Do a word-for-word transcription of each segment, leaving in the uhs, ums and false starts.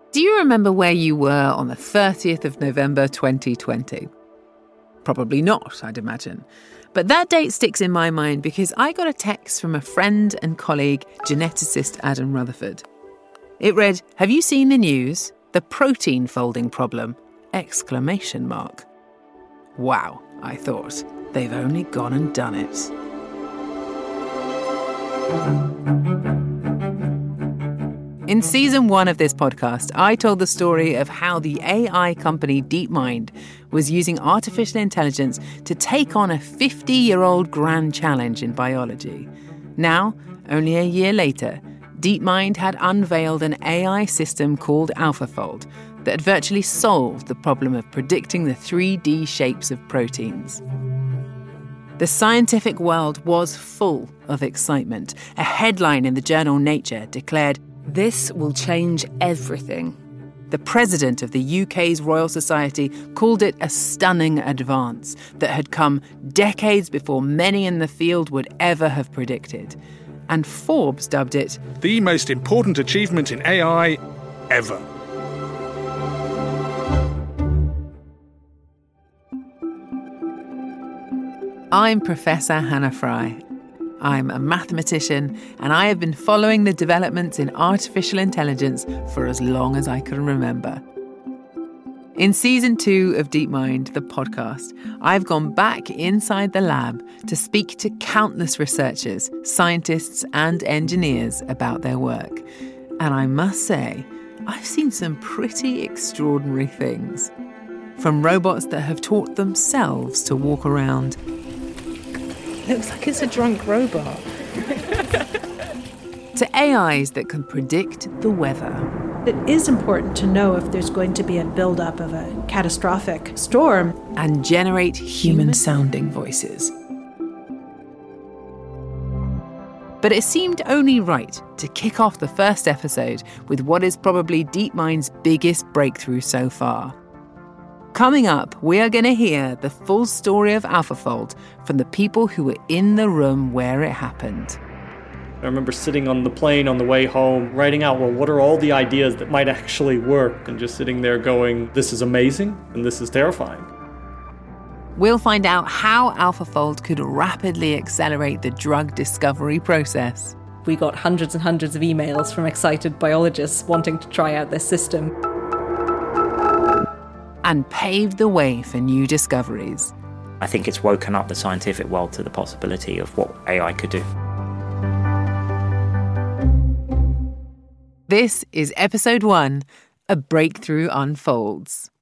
Do you remember where you were on the thirtieth of November twenty twenty? Probably not, I'd imagine. But that date sticks in my mind because I got a text from a friend and colleague, geneticist Adam Rutherford. It read, "Have you seen the news? The protein folding problem!" Exclamation mark. Wow, I thought. They've only gone and done it. In season one of this podcast, I told the story of how the A I company DeepMind was using artificial intelligence to take on a fifty-year-old grand challenge in biology. Now, only a year later, DeepMind had unveiled an A I system called AlphaFold that had virtually solved the problem of predicting the three D shapes of proteins. The scientific world was full of excitement. A headline in the journal Nature declared, "This will change everything." The president of the U K's Royal Society called it a stunning advance that had come decades before many in the field would ever have predicted. And Forbes dubbed it the most important achievement in A I ever. I'm Professor Hannah Fry. I'm a mathematician, and I have been following the developments in artificial intelligence for as long as I can remember. In season two of DeepMind, the podcast, I've gone back inside the lab to speak to countless researchers, scientists, and engineers about their work. And I must say, I've seen some pretty extraordinary things. From robots that have taught themselves to walk around. Looks like it's a drunk robot. To A Is that can predict the weather. It is important to know if there's going to be a build-up of a catastrophic storm. And generate human-sounding voices. But it seemed only right to kick off the first episode with what is probably DeepMind's biggest breakthrough so far. Coming up, we are going to hear the full story of AlphaFold from the people who were in the room where it happened. I remember sitting on the plane on the way home, writing out, well, what are all the ideas that might actually work? And just sitting there going, this is amazing and this is terrifying. We'll find out how AlphaFold could rapidly accelerate the drug discovery process. We got hundreds and hundreds of emails from excited biologists wanting to try out this system. And paved the way for new discoveries. I think it's woken up the scientific world to the possibility of what A I could do. This is episode one, A Breakthrough Unfolds.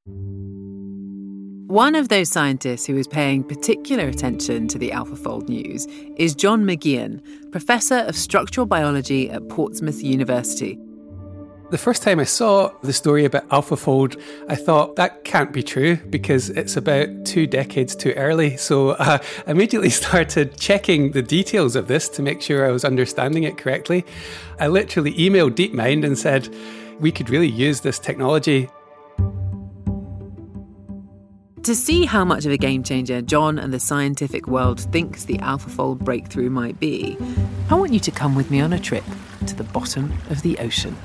One of those scientists who is paying particular attention to the AlphaFold news is John McGeehan, Professor of Structural Biology at Portsmouth University. The first time I saw the story about AlphaFold, I thought that can't be true because it's about two decades too early. So uh, I immediately started checking the details of this to make sure I was understanding it correctly. I literally emailed DeepMind and said, we could really use this technology. To see how much of a game changer John and the scientific world thinks the AlphaFold breakthrough might be, I want you to come with me on a trip to the bottom of the ocean.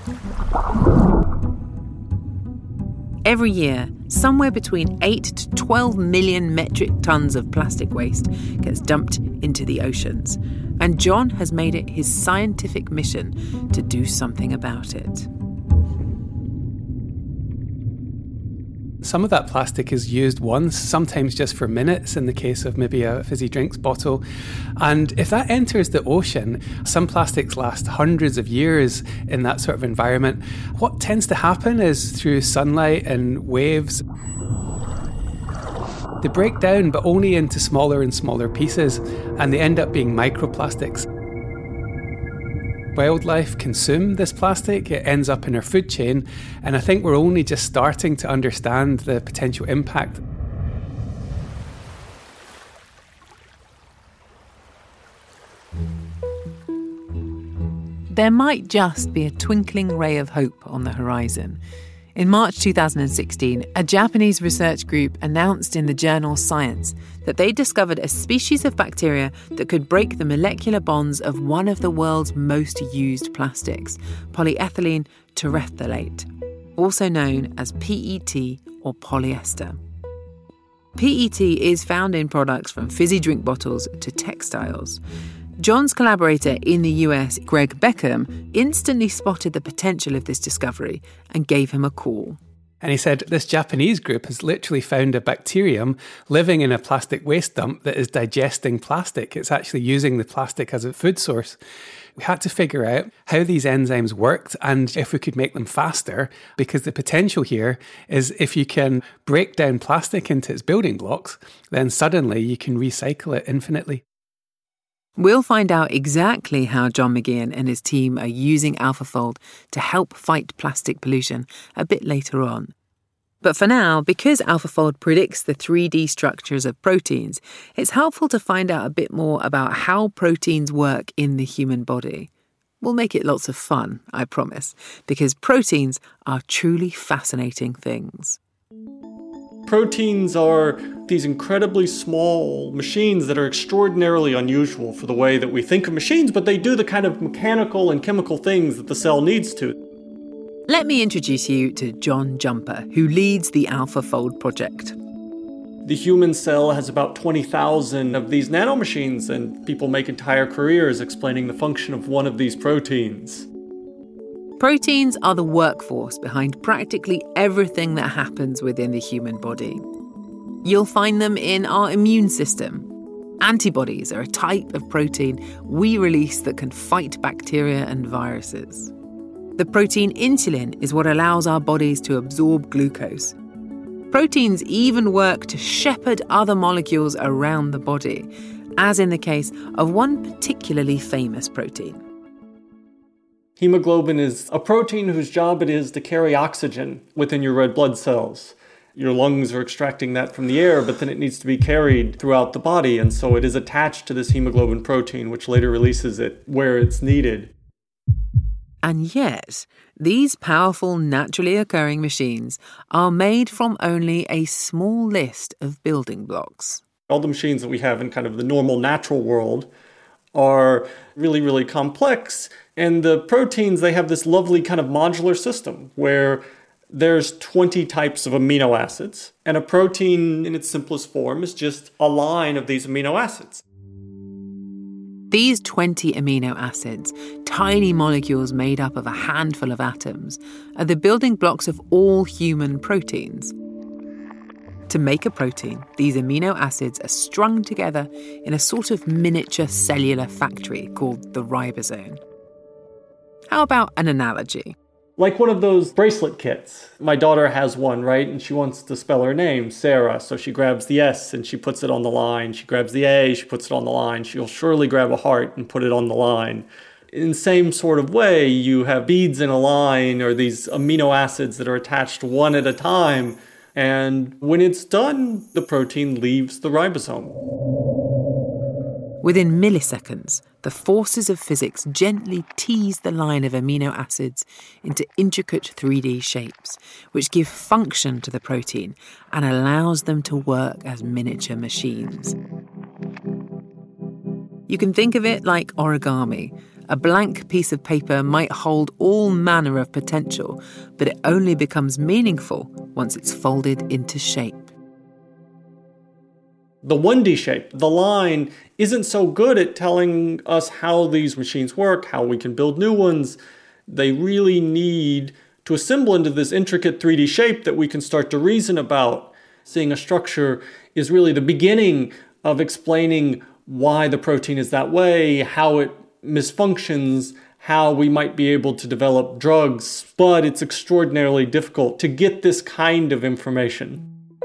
Every year, somewhere between eight to twelve million metric tons of plastic waste gets dumped into the oceans, and John has made it his scientific mission to do something about it. Some of that plastic is used once, sometimes just for minutes in the case of maybe a fizzy drinks bottle. And if that enters the ocean, some plastics last hundreds of years in that sort of environment. What tends to happen is through sunlight and waves, they break down, but only into smaller and smaller pieces, and they end up being microplastics. Wildlife consume this plastic, it ends up in our food chain, and I think we're only just starting to understand the potential impact. There might just be a twinkling ray of hope on the horizon. In March two thousand sixteen, a Japanese research group announced in the journal Science that they discovered a species of bacteria that could break the molecular bonds of one of the world's most used plastics, polyethylene terephthalate. also known as P E T or polyester. P E T is found in products from fizzy drink bottles to textiles. John's collaborator in the U S, Greg Beckham, instantly spotted the potential of this discovery and gave him a call. And he said this Japanese group has literally found a bacterium living in a plastic waste dump that is digesting plastic. It's actually using the plastic as a food source. We had to figure out how these enzymes worked and if we could make them faster, because the potential here is if you can break down plastic into its building blocks, then suddenly you can recycle it infinitely. We'll find out exactly how John McGeehan and his team are using AlphaFold to help fight plastic pollution a bit later on. But for now, because AlphaFold predicts the three D structures of proteins, it's helpful to find out a bit more about how proteins work in the human body. We'll make it lots of fun, I promise, because proteins are truly fascinating things. Proteins are these incredibly small machines that are extraordinarily unusual for the way that we think of machines, but they do the kind of mechanical and chemical things that the cell needs to. Let me introduce you to John Jumper, who leads the AlphaFold project. The human cell has about twenty thousand of these nanomachines, and people make entire careers explaining the function of one of these proteins. Proteins are the workforce behind practically everything that happens within the human body. You'll find them in our immune system. Antibodies are a type of protein we release that can fight bacteria and viruses. The protein insulin is what allows our bodies to absorb glucose. Proteins even work to shepherd other molecules around the body, as in the case of one particularly famous protein. Hemoglobin is a protein whose job it is to carry oxygen within your red blood cells. Your lungs are extracting that from the air, but then it needs to be carried throughout the body, and so it is attached to this hemoglobin protein, which later releases it where it's needed. And yet, these powerful naturally occurring machines are made from only a small list of building blocks. All the machines that we have in kind of the normal natural world are really, really complex. And the proteins, they have this lovely kind of modular system where there's twenty types of amino acids. And a protein in its simplest form is just a line of these amino acids. These twenty amino acids, tiny molecules made up of a handful of atoms, are the building blocks of all human proteins. To make a protein, these amino acids are strung together in a sort of miniature cellular factory called the ribosome. How about an analogy? Like one of those bracelet kits. My daughter has one, right? And she wants to spell her name, Sarah. So she grabs the S and she puts it on the line. She grabs the A, she puts it on the line. She'll surely grab a heart and put it on the line. In the same sort of way, you have beads in a line or these amino acids that are attached one at a time. And when it's done, the protein leaves the ribosome. Within milliseconds, the forces of physics gently tease the line of amino acids into intricate three D shapes, which give function to the protein and allows them to work as miniature machines. You can think of it like origami. A blank piece of paper might hold all manner of potential, but it only becomes meaningful once it's folded into shape. The one D shape, the line, isn't so good at telling us how these machines work, how we can build new ones. They really need to assemble into this intricate three D shape that we can start to reason about. Seeing a structure is really the beginning of explaining why the protein is that way, how it misfunctions, how we might be able to develop drugs, but it's extraordinarily difficult to get this kind of information.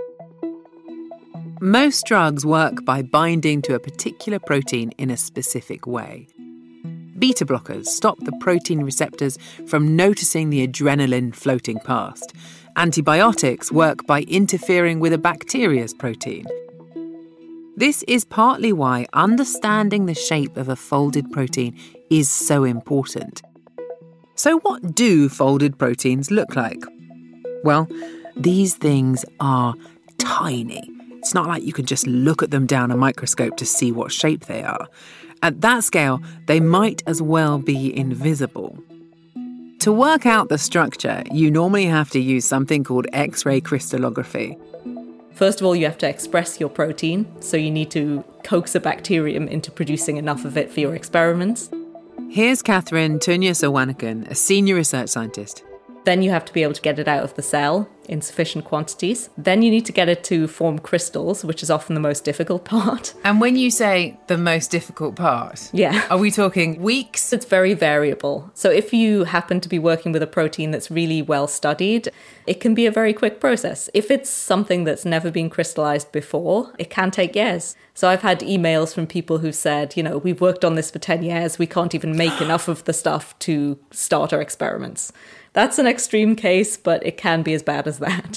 Most drugs work by binding to a particular protein in a specific way. Beta blockers stop the protein receptors from noticing the adrenaline floating past. Antibiotics work by interfering with a bacteria's protein. This is partly why understanding the shape of a folded protein is so important. So what do folded proteins look like? Well, these things are tiny. It's not like you can just look at them down a microscope to see what shape they are. At that scale, they might as well be invisible. To work out the structure, you normally have to use something called X-ray crystallography. First of all, you have to express your protein, so you need to coax a bacterium into producing enough of it for your experiments. Here's Catherine Tunya-Sawanakan, a senior research scientist. Then you have to be able to get it out of the cell in sufficient quantities. Then you need to get it to form crystals, which is often the most difficult part. And when you say the most difficult part, yeah, are we talking weeks? It's very variable. So if you happen to be working with a protein that's really well studied, it can be a very quick process. If it's something that's never been crystallized before, it can take years. So I've had emails from people who said, you know, we've worked on this for ten years, we can't even make enough of the stuff to start our experiments. That's an extreme case, but it can be as bad as that.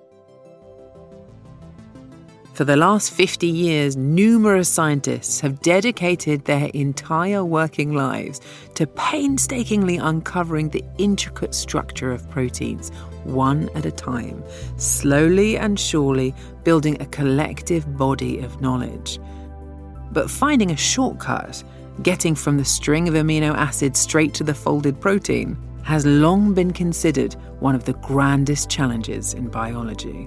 For the last fifty years, numerous scientists have dedicated their entire working lives to painstakingly uncovering the intricate structure of proteins, one at a time, slowly and surely building a collective body of knowledge. But finding a shortcut, getting from the string of amino acids straight to the folded protein, has long been considered one of the grandest challenges in biology.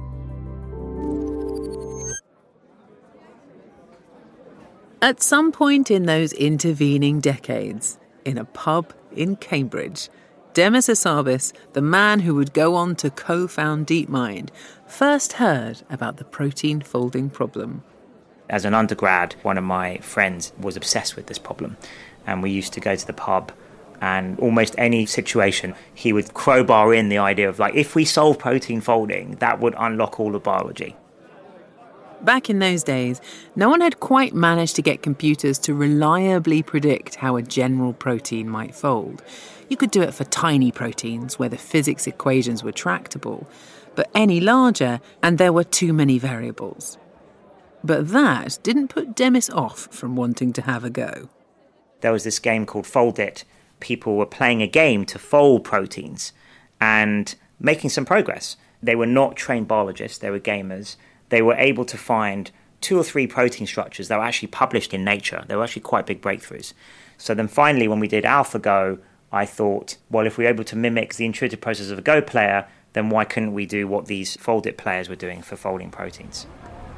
At some point in those intervening decades, in a pub in Cambridge, Demis Hassabis, the man who would go on to co-found DeepMind, first heard about the protein folding problem. As an undergrad, one of my friends was obsessed with this problem, and we used to go to the pub, and almost any situation, he would crowbar in the idea of, like, if we solve protein folding, that would unlock all of biology. Back in those days, no one had quite managed to get computers to reliably predict how a general protein might fold. You could do it for tiny proteins where the physics equations were tractable, but any larger, and there were too many variables. But that didn't put Demis off from wanting to have a go. There was this game called Fold It. People were playing a game to fold proteins and making some progress. They were not trained biologists, they were gamers. They were able to find two or three protein structures that were actually published in Nature. They were actually quite big breakthroughs. So then finally, when we did AlphaGo, I thought, well, if we're able to mimic the intuitive process of a Go player, then why couldn't we do what these Fold It players were doing for folding proteins?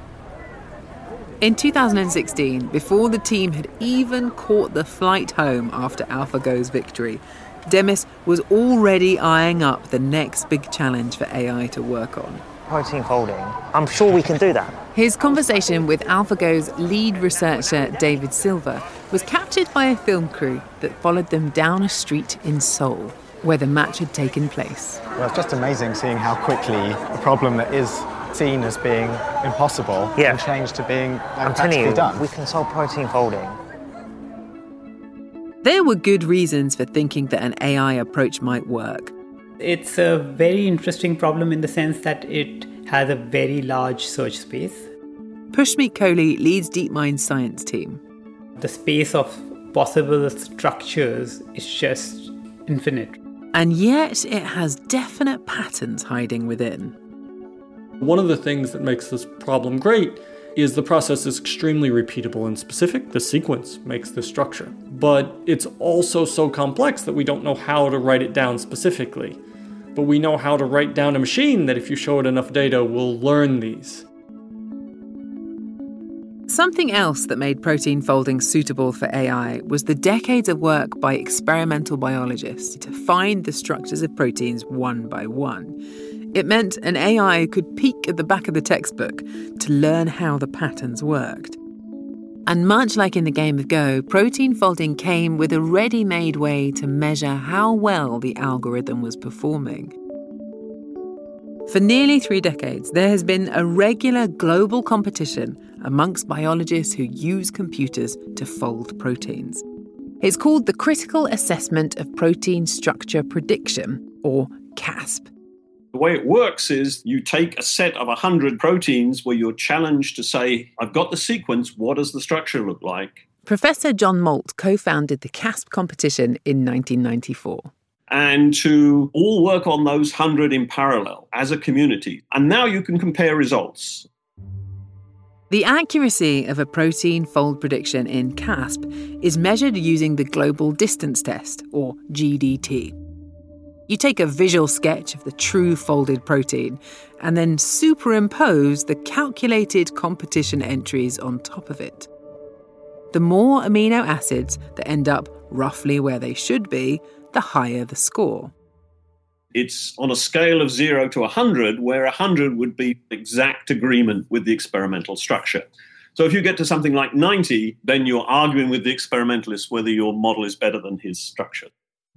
In two thousand sixteen, before the team had even caught the flight home after AlphaGo's victory, Demis was already eyeing up the next big challenge for A I to work on. Protein folding. I'm sure we can do that. His conversation with AlphaGo's lead researcher, David Silver, was captured by a film crew that followed them down a street in Seoul, where the match had taken place. Well, it's just amazing seeing how quickly a problem that is seen as being impossible yeah. can change to being like, I'm practically telling you, done. We can solve protein folding. There were good reasons for thinking that an A I approach might work. It's a very interesting problem in the sense that it has a very large search space. Pushmeet Kohli leads DeepMind's science team. The space of possible structures is just infinite. And yet it has definite patterns hiding within. One of the things that makes this problem great is the process is extremely repeatable and specific. The sequence makes the structure. But it's also so complex that we don't know how to write it down specifically. But we know how to write down a machine that if you show it enough data will learn these. Something else that made protein folding suitable for A I was the decades of work by experimental biologists to find the structures of proteins one by one. It meant an A I could peek at the back of the textbook to learn how the patterns worked. And much like in the game of Go, protein folding came with a ready-made way to measure how well the algorithm was performing. For nearly three decades, there has been a regular global competition amongst biologists who use computers to fold proteins. It's called the Critical Assessment of Protein Structure Prediction, or CASP. The way it works is you take a set of one hundred proteins where you're challenged to say, I've got the sequence, what does the structure look like? Professor John Malt co-founded the CASP competition in nineteen ninety-four. And to all work on those one hundred in parallel as a community. And now you can compare results. The accuracy of a protein fold prediction in CASP is measured using the Global Distance Test, or G D T. You take a visual sketch of the true folded protein and then superimpose the calculated competition entries on top of it. The more amino acids that end up roughly where they should be, the higher the score. It's on a scale of zero to one hundred, where one hundred would be exact agreement with the experimental structure. So if you get to something like ninety, then you're arguing with the experimentalist whether your model is better than his structure.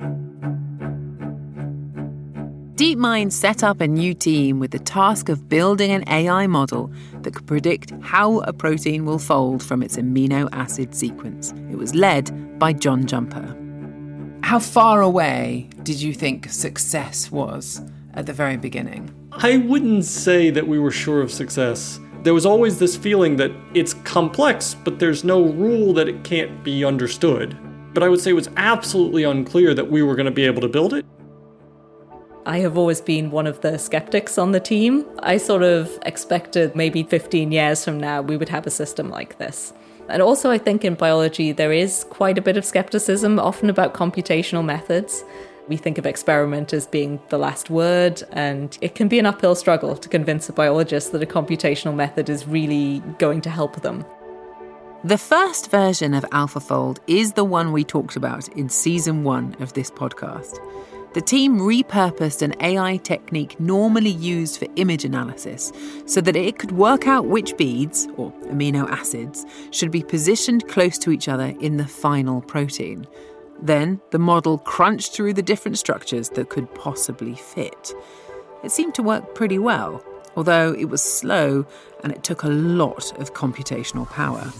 DeepMind set up a new team with the task of building an A I model that could predict how a protein will fold from its amino acid sequence. It was led by John Jumper. How far away did you think success was at the very beginning? I wouldn't say that we were sure of success. There was always this feeling that it's complex, but there's no rule that it can't be understood. But I would say it was absolutely unclear that we were going to be able to build it. I have always been one of the skeptics on the team. I sort of expected maybe fifteen years from now we would have a system like this. And also I think in biology there is quite a bit of skepticism, often about computational methods. We think of experiment as being the last word, and it can be an uphill struggle to convince a biologist that a computational method is really going to help them. The first version of AlphaFold is the one we talked about in season one of this podcast. The team repurposed an A I technique normally used for image analysis so that it could work out which beads, or amino acids, should be positioned close to each other in the final protein. Then the model crunched through the different structures that could possibly fit. It seemed to work pretty well, although it was slow and it took a lot of computational power.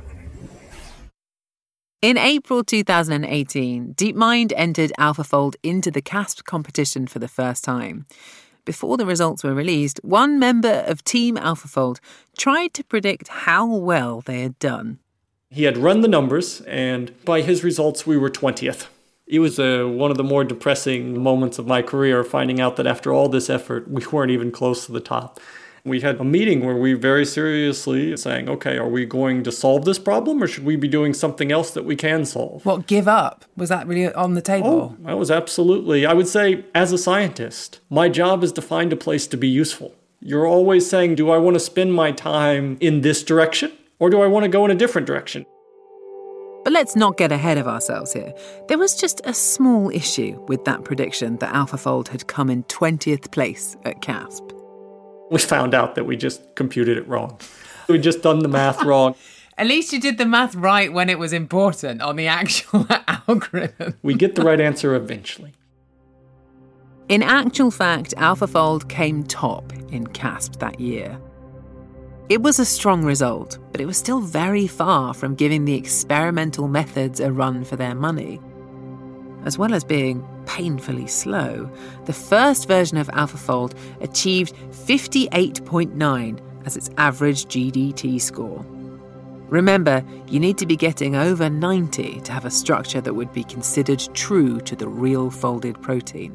In April two thousand eighteen, DeepMind entered AlphaFold into the CASP competition for the first time. Before the results were released, one member of Team AlphaFold tried to predict how well they had done. He had run the numbers, and by his results, we were twentieth. It was uh, one of the more depressing moments of my career, finding out that after all this effort, we weren't even close to the top. We had a meeting where we very seriously saying, okay, are we going to solve this problem, or should we be doing something else that we can solve? What, give up? Was that really on the table? Oh, that was absolutely. I would say, as a scientist, my job is to find a place to be useful. You're always saying, do I want to spend my time in this direction, or do I want to go in a different direction? But let's not get ahead of ourselves here. There was just a small issue with that prediction that AlphaFold had come in twentieth place at CASP. We found out that we just computed it wrong. We'd just done the math wrong. At least you did the math right when it was important on the actual algorithm. We get the right answer eventually. In actual fact, AlphaFold came top in CASP that year. It was a strong result, but it was still very far from giving the experimental methods a run for their money. As well as being painfully slow, the first version of AlphaFold achieved fifty-eight point nine as its average G D T score. Remember, you need to be getting over ninety to have a structure that would be considered true to the real folded protein.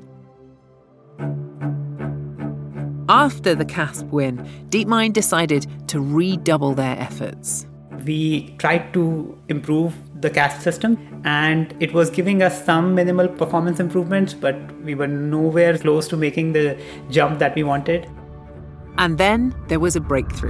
After the CASP win, DeepMind decided to redouble their efforts. We tried to improve the CASP system, and it was giving us some minimal performance improvements, but we were nowhere close to making the jump that we wanted. And then there was a breakthrough.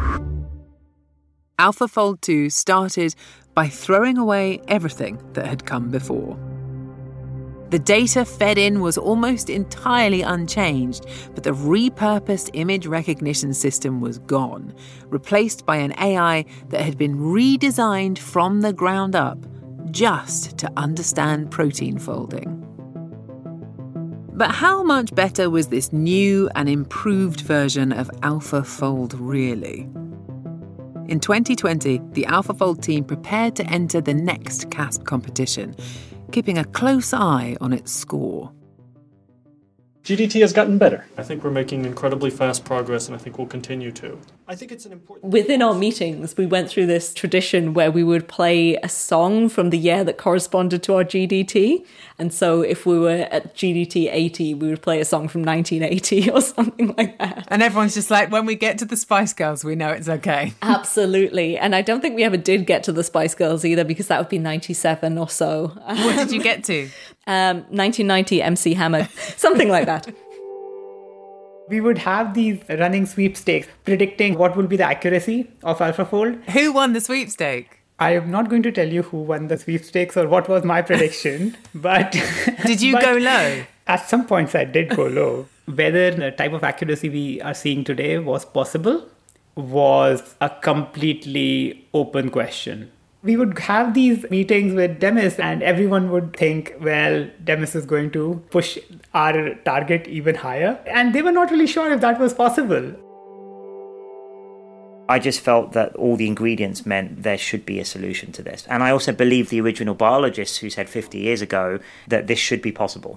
AlphaFold two started by throwing away everything that had come before. The data fed in was almost entirely unchanged, but the repurposed image recognition system was gone, replaced by an A I that had been redesigned from the ground up just to understand protein folding. But how much better was this new and improved version of AlphaFold really? In twenty twenty, the AlphaFold team prepared to enter the next CASP competition, keeping a close eye on its score. G D T has gotten better. I think we're making incredibly fast progress, and I think we'll continue to. I think it's an important... Within our meetings, we went through this tradition where we would play a song from the year that corresponded to our G D T. And so if we were at G D T eighty, we would play a song from nineteen eighty or something like that. And everyone's just like, when we get to the Spice Girls, we know it's okay. Absolutely. And I don't think we ever did get to the Spice Girls either, because that would be ninety-seven or so. What did you get to? Um, nineteen ninety M C Hammer, something like that. We would have these running sweepstakes predicting what will be the accuracy of AlphaFold. Who won the sweepstake? I am not going to tell you who won the sweepstakes or what was my prediction, but... Did you but go low? At some points I did go low. Whether the type of accuracy we are seeing today was possible was a completely open question. We would have these meetings with Demis and everyone would think, well, Demis is going to push our target even higher. And they were not really sure if that was possible. I just felt that all the ingredients meant there should be a solution to this. And I also believe the original biologists who said fifty years ago that this should be possible.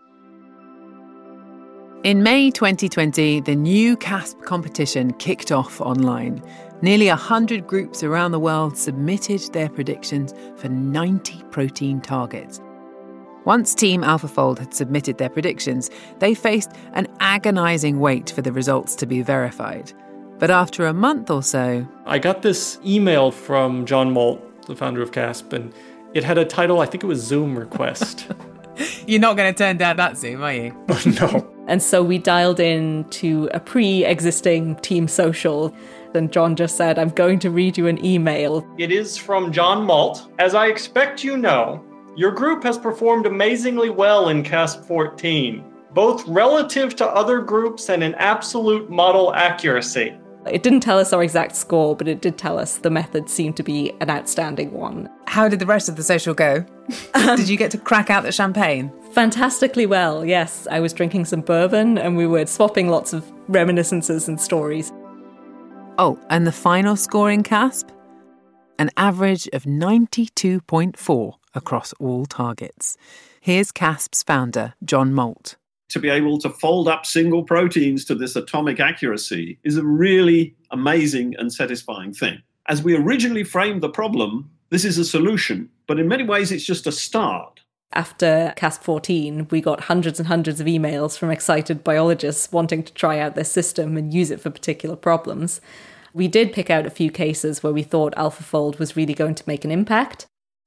In May twenty twenty, the new CASP competition kicked off online. Nearly one hundred groups around the world submitted their predictions for ninety protein targets. Once Team AlphaFold had submitted their predictions, they faced an agonising wait for the results to be verified. But after a month or so... I got this email from John Molt, the founder of CASP, and it had a title, I think it was Zoom request. You're not going to turn down that Zoom, are you? No. And so we dialed in to a pre-existing team social. And John just said, I'm going to read you an email. It is from John Molt. As I expect you know, your group has performed amazingly well in CASP fourteen, both relative to other groups and in absolute model accuracy. It didn't tell us our exact score, but it did tell us the method seemed to be an outstanding one. How did the rest of the social go? Did you get to crack out the champagne? Fantastically well, yes. I was drinking some bourbon and we were swapping lots of reminiscences and stories. Oh, and the final score in CASP? An average of ninety-two point four across all targets. Here's CASP's founder, John Molt. To be able to fold up single proteins to this atomic accuracy is a really amazing and satisfying thing. As we originally framed the problem, this is a solution, but in many ways it's just a start. After CASP fourteen, we got hundreds and hundreds of emails from excited biologists wanting to try out this system and use it for particular problems. We did pick out a few cases where we thought AlphaFold was really going to make an impact.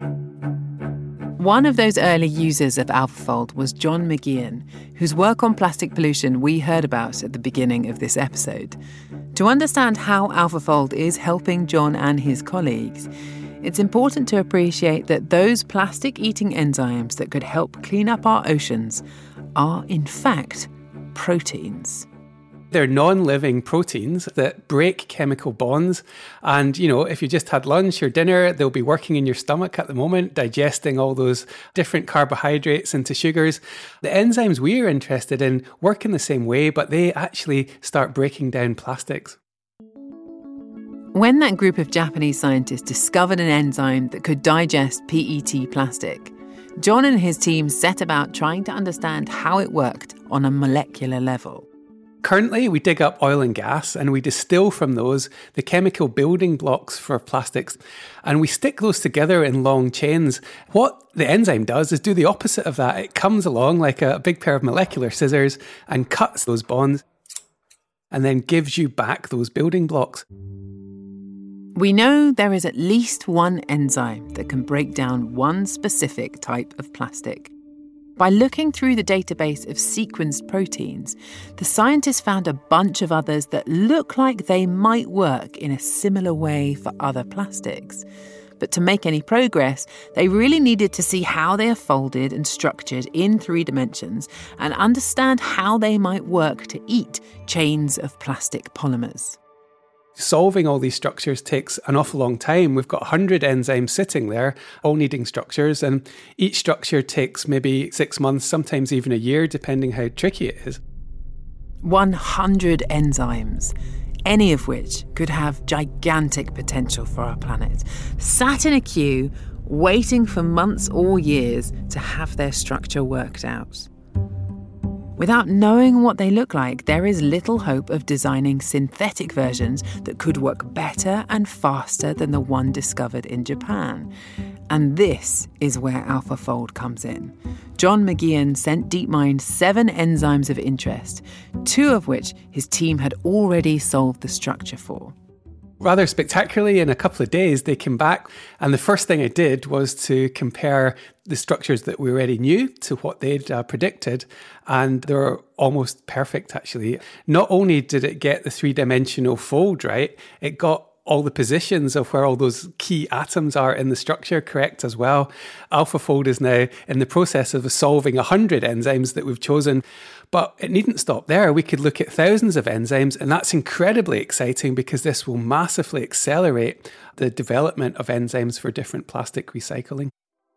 One of those early users of AlphaFold was John McGeehan, whose work on plastic pollution we heard about at the beginning of this episode. To understand how AlphaFold is helping John and his colleagues, it's important to appreciate that those plastic-eating enzymes that could help clean up our oceans are, in fact, proteins. They're non-living proteins that break chemical bonds. And, you know, if you just had lunch or dinner, they'll be working in your stomach at the moment, digesting all those different carbohydrates into sugars. The enzymes we're interested in work in the same way, but they actually start breaking down plastics. When that group of Japanese scientists discovered an enzyme that could digest P E T plastic, John and his team set about trying to understand how it worked on a molecular level. Currently, we dig up oil and gas and we distill from those the chemical building blocks for plastics and we stick those together in long chains. What the enzyme does is do the opposite of that. It comes along like a big pair of molecular scissors and cuts those bonds and then gives you back those building blocks. We know there is at least one enzyme that can break down one specific type of plastic. By looking through the database of sequenced proteins, the scientists found a bunch of others that look like they might work in a similar way for other plastics. But to make any progress, they really needed to see how they are folded and structured in three dimensions and understand how they might work to eat chains of plastic polymers. Solving all these structures takes an awful long time. We've got one hundred enzymes sitting there, all needing structures, and each structure takes maybe six months, sometimes even a year, depending how tricky it is. one hundred enzymes, any of which could have gigantic potential for our planet, sat in a queue, waiting for months or years to have their structure worked out. Without knowing what they look like, there is little hope of designing synthetic versions that could work better and faster than the one discovered in Japan. And this is where AlphaFold comes in. John McGeehan sent DeepMind seven enzymes of interest, two of which his team had already solved the structure for. Rather spectacularly, in a couple of days, they came back. And the first thing I did was to compare the structures that we already knew to what they'd uh, predicted. And they were almost perfect, actually. Not only did it get the three-dimensional fold right, it got all the positions of where all those key atoms are in the structure correct as well. AlphaFold is now in the process of solving one hundred enzymes that we've chosen. But it needn't stop there. We could look at thousands of enzymes, and that's incredibly exciting because this will massively accelerate the development of enzymes for different plastic recycling.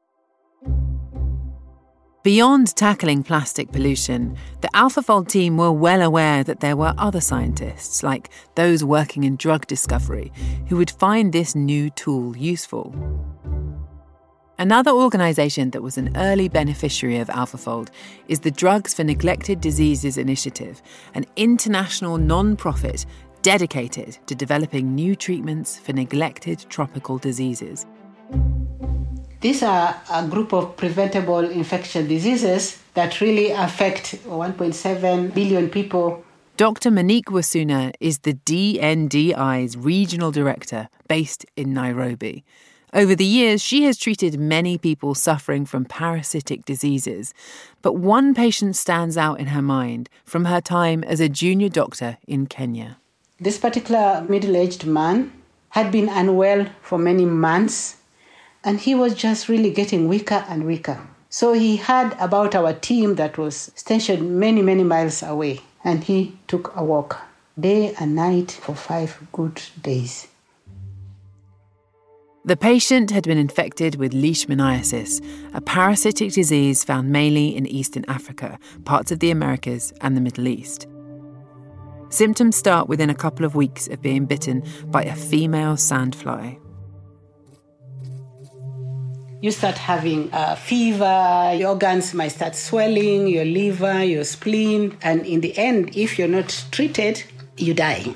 Beyond tackling plastic pollution, the AlphaFold team were well aware that there were other scientists, like those working in drug discovery, who would find this new tool useful. Another organisation that was an early beneficiary of AlphaFold is the Drugs for Neglected Diseases Initiative, an international non-profit dedicated to developing new treatments for neglected tropical diseases. These are a group of preventable infectious diseases that really affect one point seven billion people. Doctor Monique Wasuna is the D N D I's regional director based in Nairobi. Over the years, she has treated many people suffering from parasitic diseases, but one patient stands out in her mind from her time as a junior doctor in Kenya. This particular middle-aged man had been unwell for many months, and he was just really getting weaker and weaker. So he heard about our team that was stationed many, many miles away, and he took a walk day and night for five good days. The patient had been infected with leishmaniasis, a parasitic disease found mainly in Eastern Africa, parts of the Americas and the Middle East. Symptoms start within a couple of weeks of being bitten by a female sandfly. You start having a fever, your organs might start swelling, your liver, your spleen, and in the end, if you're not treated, you die.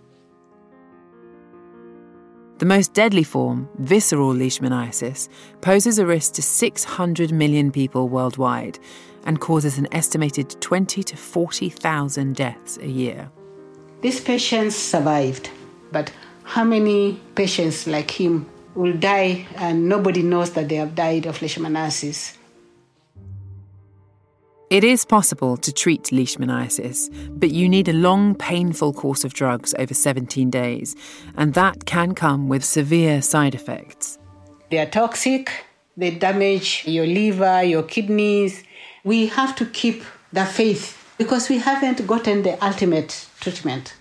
The most deadly form, visceral leishmaniasis, poses a risk to six hundred million people worldwide and causes an estimated twenty to forty thousand deaths a year. These patients survived, but how many patients like him will die and nobody knows that they have died of leishmaniasis? It is possible to treat leishmaniasis, but you need a long, painful course of drugs over seventeen days, and that can come with severe side effects. They are toxic, they damage your liver, your kidneys. We have to keep the faith because we haven't gotten the ultimate treatment.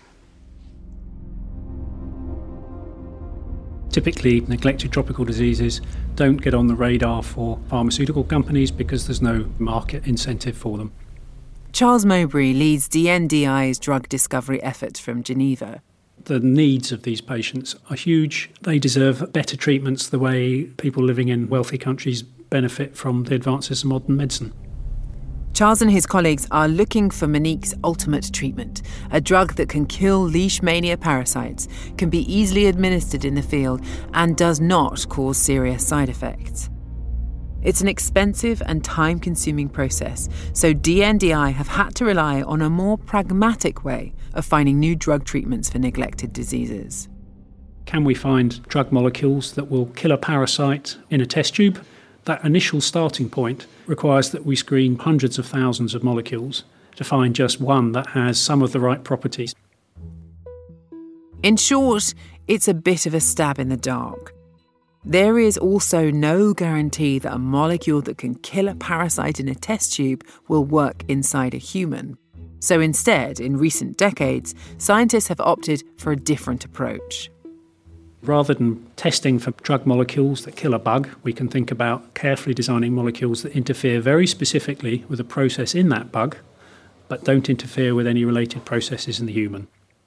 Typically, neglected tropical diseases don't get on the radar for pharmaceutical companies because there's no market incentive for them. Charles Mowbray leads D N D I's drug discovery effort from Geneva. The needs of these patients are huge. They deserve better treatments the way people living in wealthy countries benefit from the advances of modern medicine. Charles and his colleagues are looking for Monique's ultimate treatment, a drug that can kill leishmania parasites, can be easily administered in the field, and does not cause serious side effects. It's an expensive and time-consuming process, so D N D I have had to rely on a more pragmatic way of finding new drug treatments for neglected diseases. Can we find drug molecules that will kill a parasite in a test tube? That initial starting point requires that we screen hundreds of thousands of molecules to find just one that has some of the right properties. In short, it's a bit of a stab in the dark. There is also no guarantee that a molecule that can kill a parasite in a test tube will work inside a human. So instead, in recent decades, scientists have opted for a different approach. Rather than testing for drug molecules that kill a bug, we can think about carefully designing molecules that interfere very specifically with a process in that bug, but don't interfere with any related processes in the human.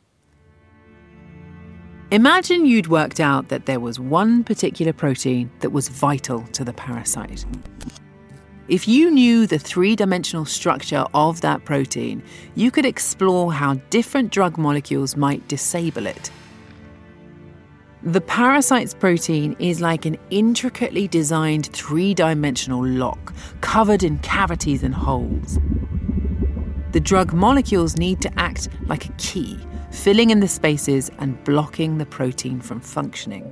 Imagine you'd worked out that there was one particular protein that was vital to the parasite. If you knew the three-dimensional structure of that protein, you could explore how different drug molecules might disable it. The parasite's protein is like an intricately designed three-dimensional lock, covered in cavities and holes. The drug molecules need to act like a key, filling in the spaces and blocking the protein from functioning.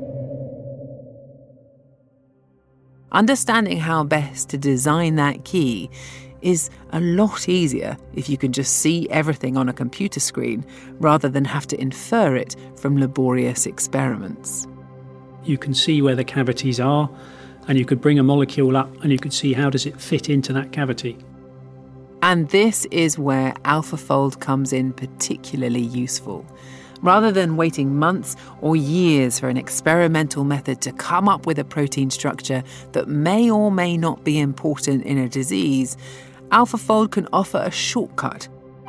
Understanding how best to design that key is a lot easier if you can just see everything on a computer screen rather than have to infer it from laborious experiments. You can see where the cavities are, and you could bring a molecule up and you could see how does it fit into that cavity. And this is where AlphaFold comes in particularly useful. Rather than waiting months or years for an experimental method to come up with a protein structure that may or may not be important in a disease, AlphaFold can offer a shortcut.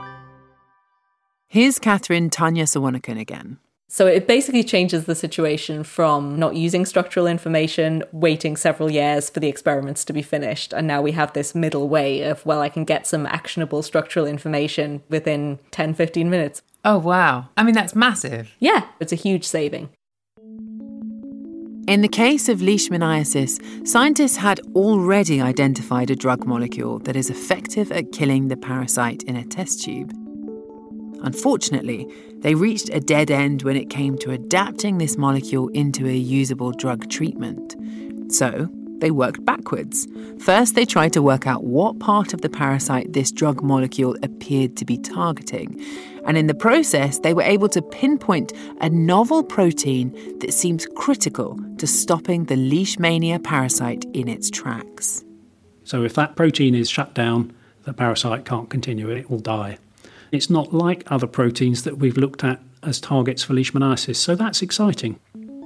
Here's Catherine Tanya Sawanakan again. So it basically changes the situation from not using structural information, waiting several years for the experiments to be finished, and now we have this middle way of, well, I can get some actionable structural information within ten, fifteen minutes. Oh, wow. I mean, that's massive. Yeah, it's a huge saving. In the case of leishmaniasis, scientists had already identified a drug molecule that is effective at killing the parasite in a test tube. Unfortunately, they reached a dead end when it came to adapting this molecule into a usable drug treatment. So, they worked backwards. First, they tried to work out what part of the parasite this drug molecule appeared to be targeting. And in the process, they were able to pinpoint a novel protein that seems critical to stopping the leishmania parasite in its tracks. So if that protein is shut down, the parasite can't continue, it will die. It's not like other proteins that we've looked at as targets for leishmaniasis, so that's exciting.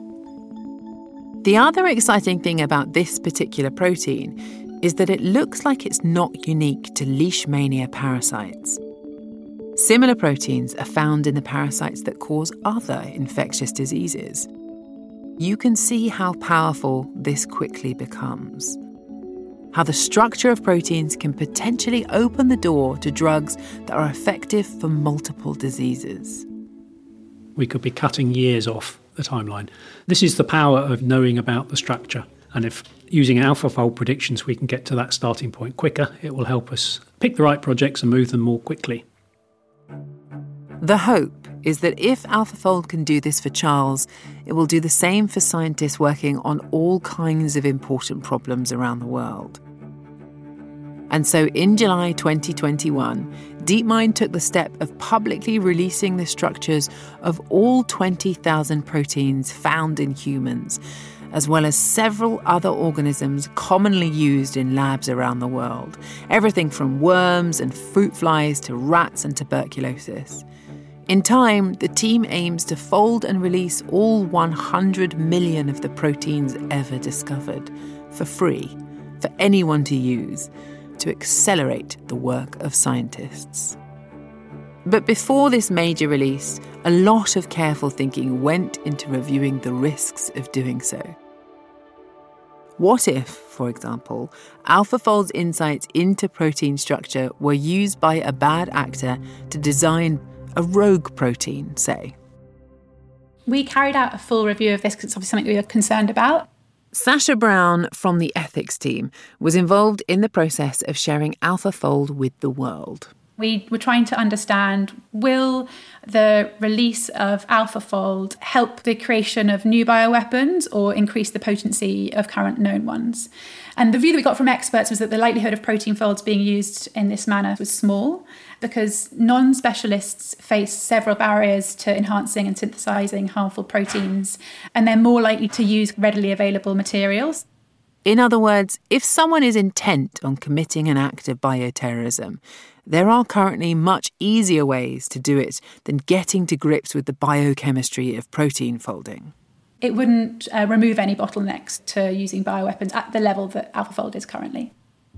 The other exciting thing about this particular protein is that it looks like it's not unique to leishmania parasites. Similar proteins are found in the parasites that cause other infectious diseases. You can see how powerful this quickly becomes. How the structure of proteins can potentially open the door to drugs that are effective for multiple diseases. We could be cutting years off the timeline. This is the power of knowing about the structure. And if using AlphaFold predictions we can get to that starting point quicker, it will help us pick the right projects and move them more quickly. The hope is that if AlphaFold can do this for Charles, it will do the same for scientists working on all kinds of important problems around the world. And so in July twenty twenty-one, DeepMind took the step of publicly releasing the structures of all twenty thousand proteins found in humans, as well as several other organisms commonly used in labs around the world, everything from worms and fruit flies to rats and tuberculosis. In time, the team aims to fold and release all one hundred million of the proteins ever discovered, for free, for anyone to use, to accelerate the work of scientists. But before this major release, a lot of careful thinking went into reviewing the risks of doing so. What if, for example, AlphaFold's insights into protein structure were used by a bad actor to design a rogue protein, say? We carried out a full review of this because it's obviously something we were concerned about. Sasha Brown from the ethics team was involved in the process of sharing AlphaFold with the world. We were trying to understand, will the release of AlphaFold help the creation of new bioweapons or increase the potency of current known ones? And the view that we got from experts was that the likelihood of protein folds being used in this manner was small because non-specialists face several barriers to enhancing and synthesizing harmful proteins, and they're more likely to use readily available materials. In other words, if someone is intent on committing an act of bioterrorism, there are currently much easier ways to do it than getting to grips with the biochemistry of protein folding. It wouldn't uh, remove any bottlenecks to using bioweapons at the level that AlphaFold is currently.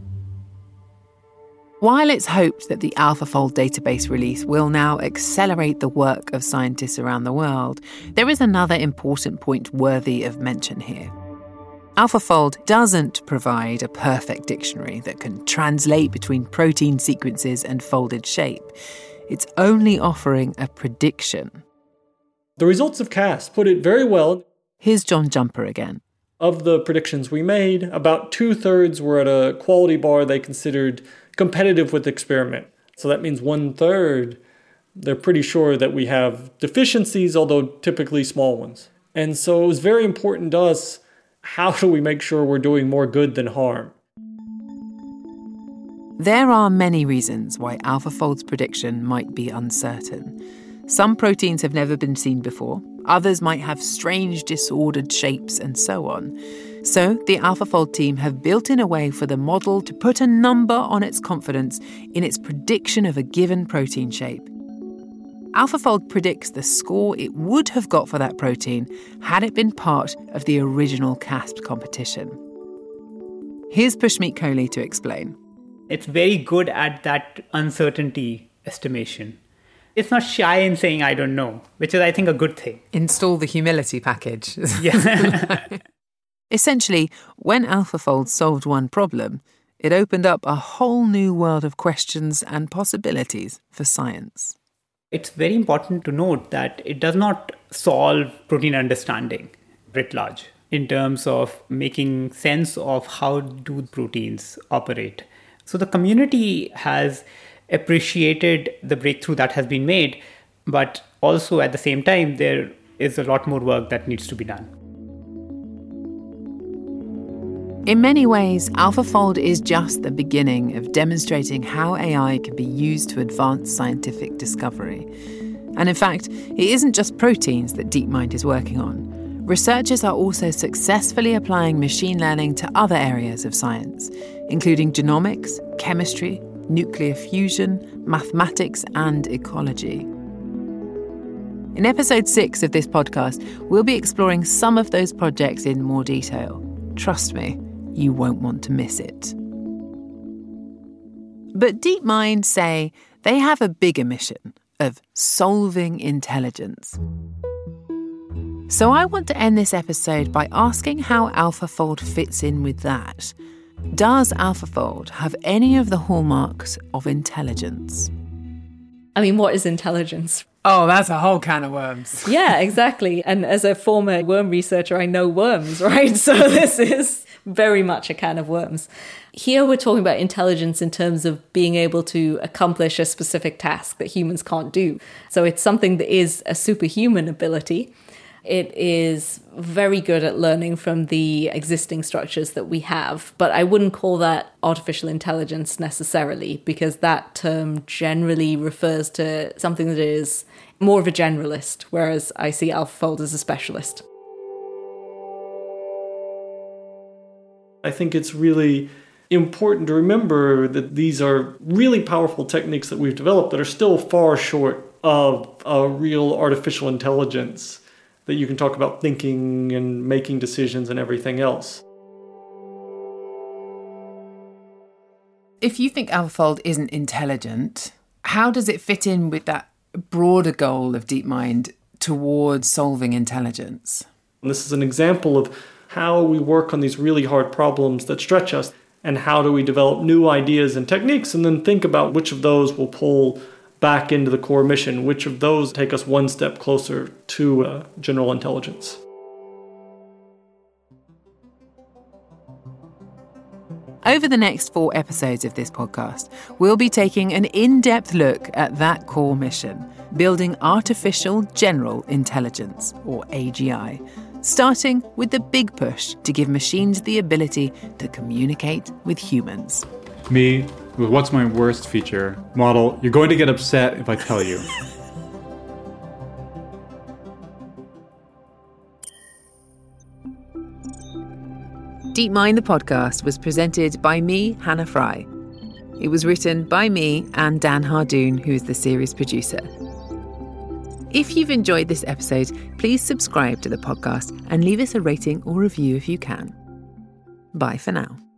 While it's hoped that the AlphaFold database release will now accelerate the work of scientists around the world, there is another important point worthy of mention here. AlphaFold doesn't provide a perfect dictionary that can translate between protein sequences and folded shape. It's only offering a prediction. The results of CAST put it very well. Here's John Jumper again. Of the predictions we made, about two-thirds were at a quality bar they considered competitive with the experiment. So that means one-third, they're pretty sure that we have deficiencies, although typically small ones. And so it was very important to us, how do we make sure we're doing more good than harm? There are many reasons why AlphaFold's prediction might be uncertain. Some proteins have never been seen before, others might have strange disordered shapes, and so on. So the AlphaFold team have built in a way for the model to put a number on its confidence in its prediction of a given protein shape. AlphaFold predicts the score it would have got for that protein had it been part of the original CAST competition. Here's Pushmeet Kohli to explain. It's very good at that uncertainty estimation. It's not shy in saying, I don't know, which is, I think, a good thing. Install the humility package. Yeah. Essentially, when AlphaFold solved one problem, it opened up a whole new world of questions and possibilities for science. It's very important to note that it does not solve protein understanding writ large in terms of making sense of how do proteins operate. So the community has appreciated the breakthrough that has been made, but also at the same time, there is a lot more work that needs to be done. In many ways, AlphaFold is just the beginning of demonstrating how A I can be used to advance scientific discovery. And in fact, it isn't just proteins that DeepMind is working on. Researchers are also successfully applying machine learning to other areas of science, including genomics, chemistry, nuclear fusion, mathematics, and ecology. In episode six of this podcast, we'll be exploring some of those projects in more detail. Trust me, you won't want to miss it. But DeepMind say they have a bigger mission of solving intelligence. So I want to end this episode by asking how AlphaFold fits in with that. Does AlphaFold have any of the hallmarks of intelligence? I mean, what is intelligence? Oh, that's a whole can of worms. Yeah, exactly. And as a former worm researcher, I know worms, right? So this is very much a can of worms. Here we're talking about intelligence in terms of being able to accomplish a specific task that humans can't do. So it's something that is a superhuman ability. It is very good at learning from the existing structures that we have, but I wouldn't call that artificial intelligence necessarily, because that term generally refers to something that is more of a generalist, whereas I see AlphaFold as a specialist. I think it's really important to remember that these are really powerful techniques that we've developed that are still far short of a real artificial intelligence that you can talk about thinking and making decisions and everything else. If you think AlphaFold isn't intelligent, how does it fit in with that broader goal of DeepMind towards solving intelligence? And this is an example of how we work on these really hard problems that stretch us, and how do we develop new ideas and techniques, and then think about which of those will pull back into the core mission, which of those take us one step closer to uh, general intelligence. Over the next four episodes of this podcast, we'll be taking an in-depth look at that core mission, building artificial general intelligence, or A G I, starting with the big push to give machines the ability to communicate with humans. Me, with what's my worst feature? Model, you're going to get upset if I tell you. DeepMind the podcast was presented by me, Hannah Fry. It was written by me and Dan Hardoon, who is the series producer. If you've enjoyed this episode, please subscribe to the podcast and leave us a rating or review if you can. Bye for now.